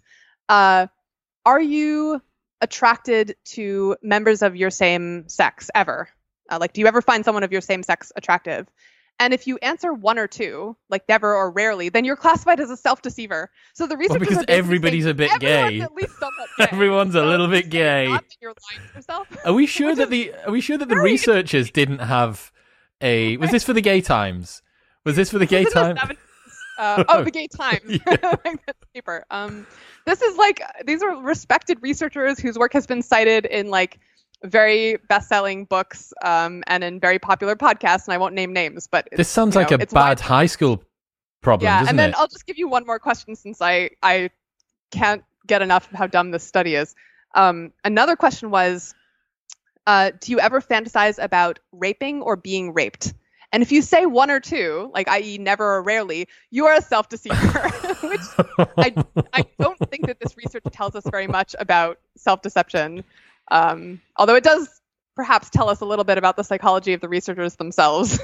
are you attracted to members of your same sex ever? Do you ever find someone of your same sex attractive? And if you answer 1 or 2, like never or rarely, then you're classified as a self-deceiver. So the researchers because everybody's a bit gay. At least somewhat gay. Everyone's a little bit gay. Not that you're lying to yourself. Are we sure that the researchers didn't have a? Was this for the Gay Times? Was this for the Gay Times? The Gay Times. Paper. This is these are respected researchers whose work has been cited in very best-selling books and in very popular podcasts, and I won't name names, but this sounds like a bad high school problem, doesn't it? And then I'll just give you one more question since I can't get enough of how dumb this study is. Another question was, do you ever fantasize about raping or being raped? And if you say 1 or 2, i.e. never or rarely, you are a self-deceiver, which I don't think that this research tells us very much about self-deception. Although it does perhaps tell us a little bit about the psychology of the researchers themselves.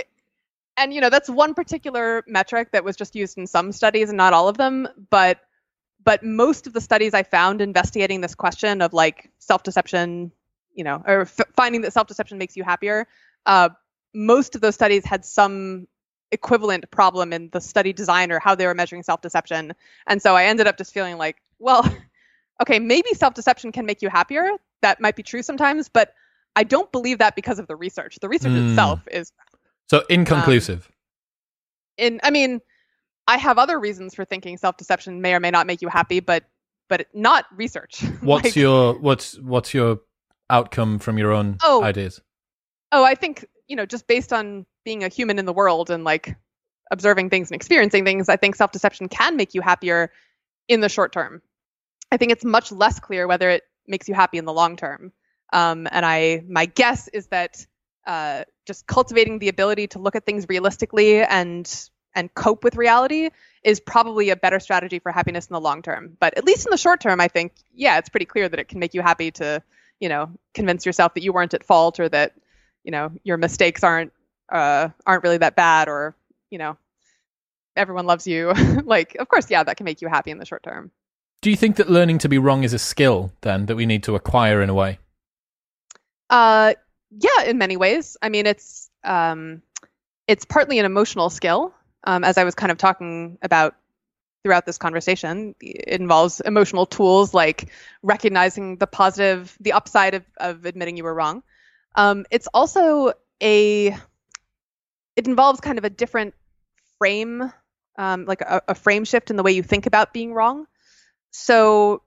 That's one particular metric that was just used in some studies and not all of them. But But most of the studies I found investigating this question of like self-deception, or finding that self-deception makes you happier, most of those studies had some equivalent problem in the study design or how they were measuring self-deception. And so I ended up just feeling like, well, okay, maybe self-deception can make you happier. That might be true sometimes, but I don't believe that because of the research. The research itself is so inconclusive. I have other reasons for thinking self-deception may or may not make you happy, but not research. What's your outcome from your own ideas? I think, just based on being a human in the world and like observing things and experiencing things, I think self-deception can make you happier in the short term. I think it's much less clear whether it makes you happy in the long term. My guess is that just cultivating the ability to look at things realistically and cope with reality is probably a better strategy for happiness in the long term. But at least in the short term, I think, it's pretty clear that it can make you happy to, convince yourself that you weren't at fault, or that, your mistakes aren't really that bad, or, everyone loves you. Like, of course, that can make you happy in the short term. Do you think that learning to be wrong is a skill then that we need to acquire in a way? Yeah, in many ways. I mean, it's partly an emotional skill. As I was kind of talking about throughout this conversation, it involves emotional tools like recognizing the upside of admitting you were wrong. It's also it involves kind of a different frame, like a frame shift in the way you think about being wrong. So,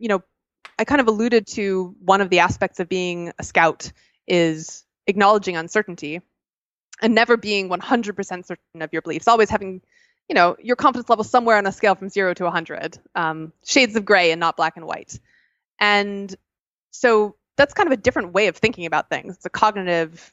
I kind of alluded to one of the aspects of being a scout is acknowledging uncertainty and never being 100% certain of your beliefs, always having, your confidence level somewhere on a scale from 0 to 100, shades of gray and not black and white. And so that's kind of a different way of thinking about things. It's a cognitive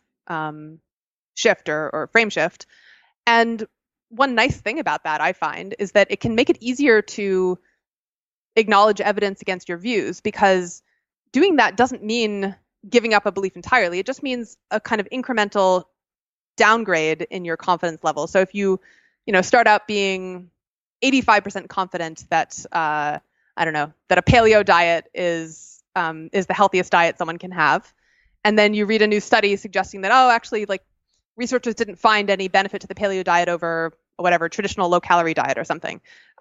shift or frame shift. And one nice thing about that, I find, is that it can make it easier to acknowledge evidence against your views, because doing that doesn't mean giving up a belief entirely. It just means a kind of incremental downgrade in your confidence level. So if you, start out being 85% confident that, that a paleo diet is the healthiest diet someone can have, and then you read a new study suggesting that, actually, like, researchers didn't find any benefit to the paleo diet over whatever traditional low-calorie diet or something.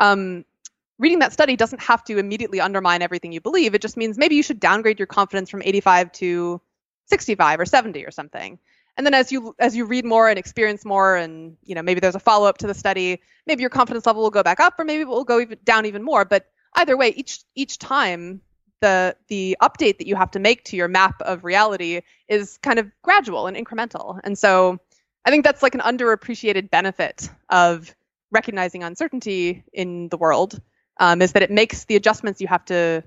Reading that study doesn't have to immediately undermine everything you believe. It just means maybe you should downgrade your confidence from 85 to 65 or 70 or something. And then as you read more and experience more, and maybe there's a follow-up to the study, maybe your confidence level will go back up, or maybe it will go down even more. But either way, each time the update that you have to make to your map of reality is kind of gradual and incremental. And so I think that's like an underappreciated benefit of recognizing uncertainty in the world, is that it makes the adjustments you have to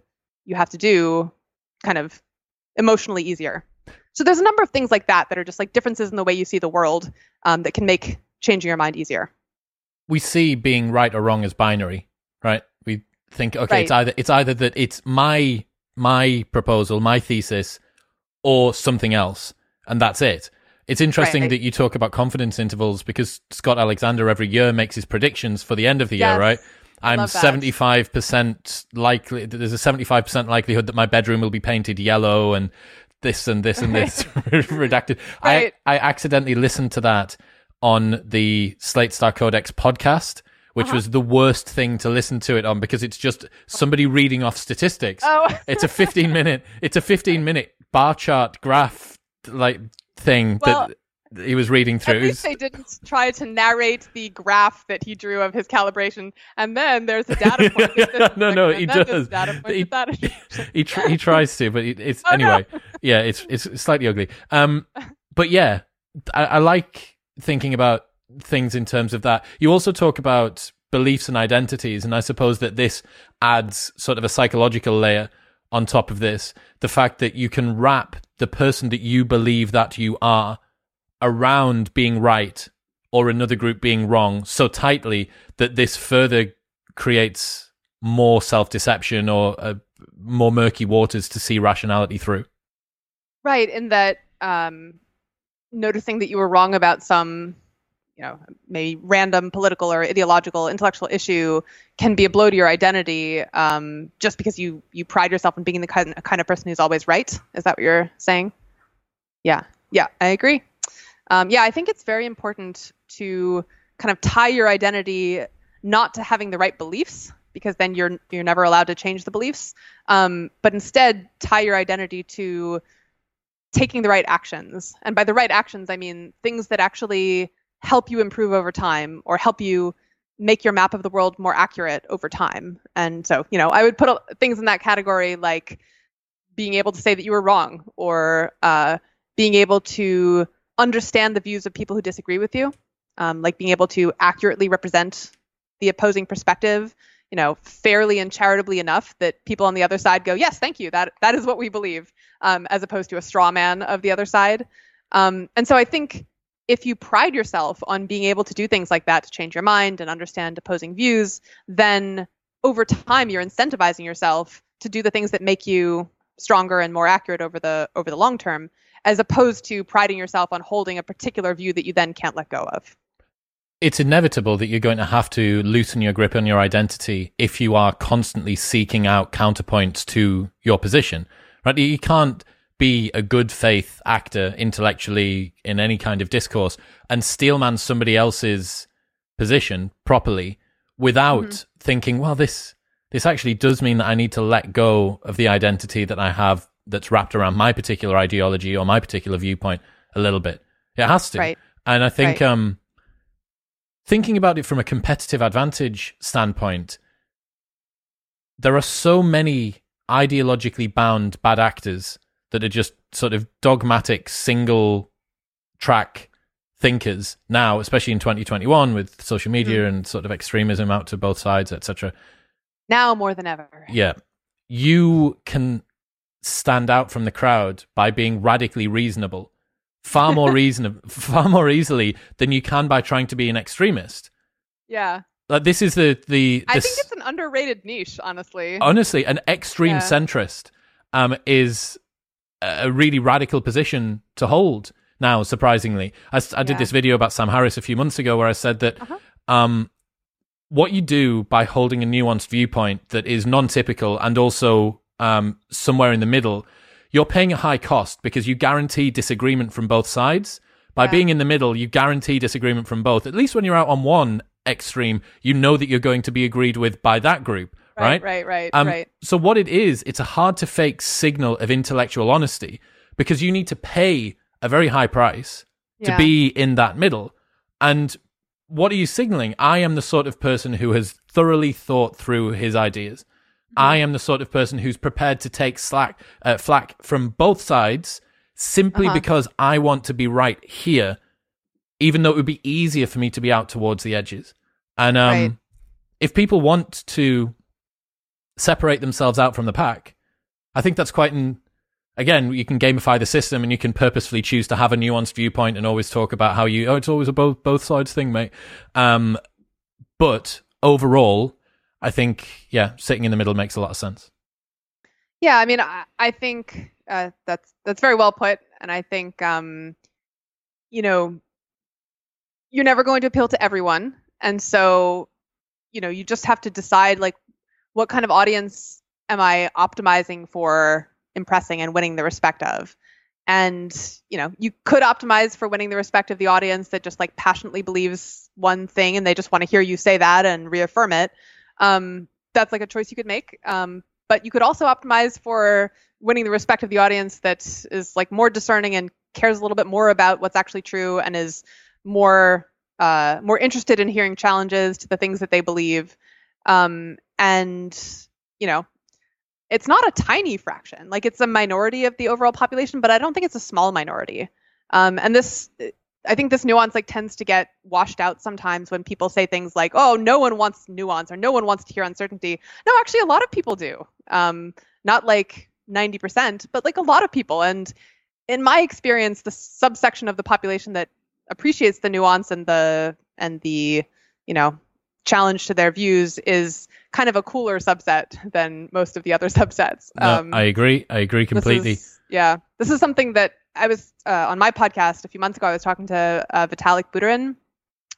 do kind of emotionally easier. So there's a number of things like that are just like differences in the way you see the world, that can make changing your mind easier. We see being right or wrong as binary, right? We think, okay, right, it's either that it's my proposal, my thesis, or something else, and that's it. It's interesting that you talk about confidence intervals, because Scott Alexander every year makes his predictions for the end of the year, right? I'm 75% likely. There's a 75% likelihood that my bedroom will be painted yellow, and this and this and this redacted. Right. I accidentally listened to that on the Slate Star Codex podcast, which was the worst thing to listen to it on, because it's just somebody reading off statistics. It's a 15-minute bar chart graph like thing that he was reading through. At least they didn't try to narrate the graph that he drew of his calibration, and then there's a data point. No, he does. He tries to, but it's anyway. No. Yeah, it's slightly ugly. But yeah, I like thinking about things in terms of that. You also talk about beliefs and identities, and I suppose that this adds sort of a psychological layer on top of this. The fact that you can wrap the person that you believe that you are around being right or another group being wrong so tightly that this further creates more self-deception or more murky waters to see rationality through. Right, in that noticing that you were wrong about some maybe random political or ideological intellectual issue can be a blow to your identity, just because you pride yourself in being the kind of person who's always right. Is that what you're saying? Yeah, I agree. I think it's very important to kind of tie your identity not to having the right beliefs, because then you're never allowed to change the beliefs, but instead tie your identity to taking the right actions. And by the right actions, I mean things that actually help you improve over time or help you make your map of the world more accurate over time. And so, I would put things in that category, like being able to say that you were wrong, or being able to understand the views of people who disagree with you, like being able to accurately represent the opposing perspective, fairly and charitably enough that people on the other side go, yes, thank you, that is what we believe, as opposed to a straw man of the other side. And so I think if you pride yourself on being able to do things like that to change your mind and understand opposing views, then over time you're incentivizing yourself to do the things that make you stronger and more accurate over the long term, as opposed to priding yourself on holding a particular view that you then can't let go of. It's inevitable that you're going to have to loosen your grip on your identity if you are constantly seeking out counterpoints to your position, right? You can't be a good faith actor intellectually in any kind of discourse and steelman somebody else's position properly without thinking, well, this actually does mean that I need to let go of the identity that I have that's wrapped around my particular ideology or my particular viewpoint a little bit. It has to. Right. And I think thinking about it from a competitive advantage standpoint, there are so many ideologically bound bad actors that are just sort of dogmatic single track thinkers now, especially in 2021 with social media and sort of extremism out to both sides, etc. Now more than ever. Yeah. You can stand out from the crowd by being radically reasonable far more easily than you can by trying to be an extremist. Yeah. Like this is the I think it's an underrated niche, honestly. Honestly, an extreme centrist is a really radical position to hold now, surprisingly. I did this video about Sam Harris a few months ago where I said that what you do by holding a nuanced viewpoint that is non-typical and also somewhere in the middle, you're paying a high cost because you guarantee disagreement from both sides. By being in the middle, you guarantee disagreement from both. At least when you're out on one extreme, you know that you're going to be agreed with by that group. Right. So what it is, it's a hard to fake signal of intellectual honesty because you need to pay a very high price to be in that middle. And what are you signaling? I am the sort of person who has thoroughly thought through his ideas. I am the sort of person who's prepared to take flack from both sides simply because I want to be right here, even though it would be easier for me to be out towards the edges. And if people want to separate themselves out from the pack, I think that's quite again, you can gamify the system and you can purposefully choose to have a nuanced viewpoint and always talk about how it's always a both sides thing, mate. But overall, I think, sitting in the middle makes a lot of sense. Yeah, I mean, I think that's very well put. And I think, you're never going to appeal to everyone. And so, you just have to decide, like, what kind of audience am I optimizing for impressing and winning the respect of? And, you could optimize for winning the respect of the audience that just like passionately believes one thing and they just want to hear you say that and reaffirm it. That's like a choice you could make. But you could also optimize for winning the respect of the audience that is like more discerning and cares a little bit more about what's actually true and is more interested in hearing challenges to the things that they believe. And, it's not a tiny fraction. Like, it's a minority of the overall population, but I don't think it's a small minority. And I think this nuance like tends to get washed out sometimes when people say things like, oh, no one wants nuance or no one wants to hear uncertainty. No, actually, a lot of people do. Not like 90%, but like a lot of people. And in my experience, the subsection of the population that appreciates the nuance and the challenge to their views is kind of a cooler subset than most of the other subsets. No, I agree completely. This is something that I was on my podcast a few months ago. I was talking to Vitalik Buterin,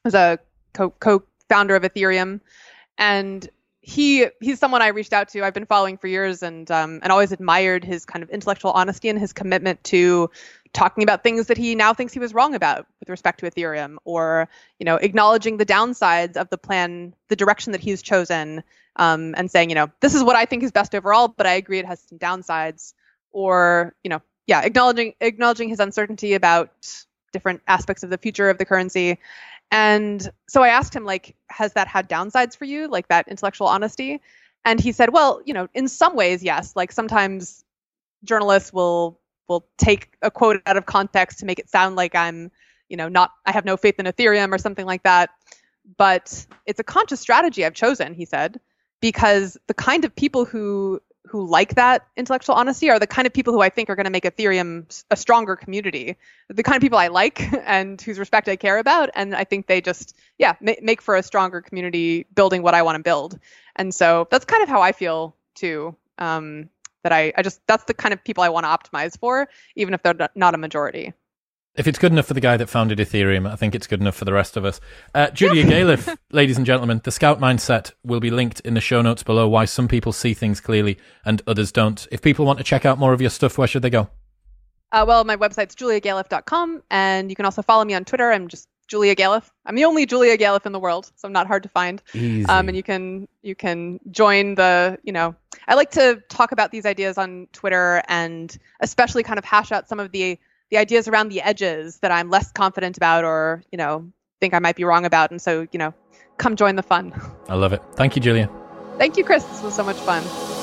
was a co-founder of Ethereum, and he's someone I reached out to. I've been following for years, and always admired his kind of intellectual honesty and his commitment to talking about things that he now thinks he was wrong about with respect to Ethereum, or acknowledging the downsides of the plan, the direction that he's chosen, and saying, this is what I think is best overall, but I agree it has some downsides, or acknowledging his uncertainty about different aspects of the future of the currency. And so I asked him, like, has that had downsides for you, like that intellectual honesty? And he said, well, in some ways, yes. Like sometimes journalists will take a quote out of context to make it sound like I'm, I have no faith in Ethereum or something like that. But it's a conscious strategy I've chosen, he said, because the kind of people who like that intellectual honesty are the kind of people who I think are going to make Ethereum a stronger community. The kind of people I like and whose respect I care about. And I think they just, make for a stronger community building what I want to build. And so that's kind of how I feel too. That I just, that's the kind of people I want to optimize for, even if they're not a majority. If it's good enough for the guy that founded Ethereum, I think it's good enough for the rest of us. Julia Galef, ladies and gentlemen, the Scout Mindset will be linked in the show notes below, why some people see things clearly and others don't. If people want to check out more of your stuff, where should they go? Well, my website's juliagalef.com, and you can also follow me on Twitter. I'm just Julia Galef. I'm the only Julia Galef in the world, so I'm not hard to find. Easy. And you can join the, I like to talk about these ideas on Twitter, and especially kind of hash out some of the ideas around the edges that I'm less confident about, or, think I might be wrong about. And so, come join the fun. I love it. Thank you, Julia. Thank you, Chris. This was so much fun.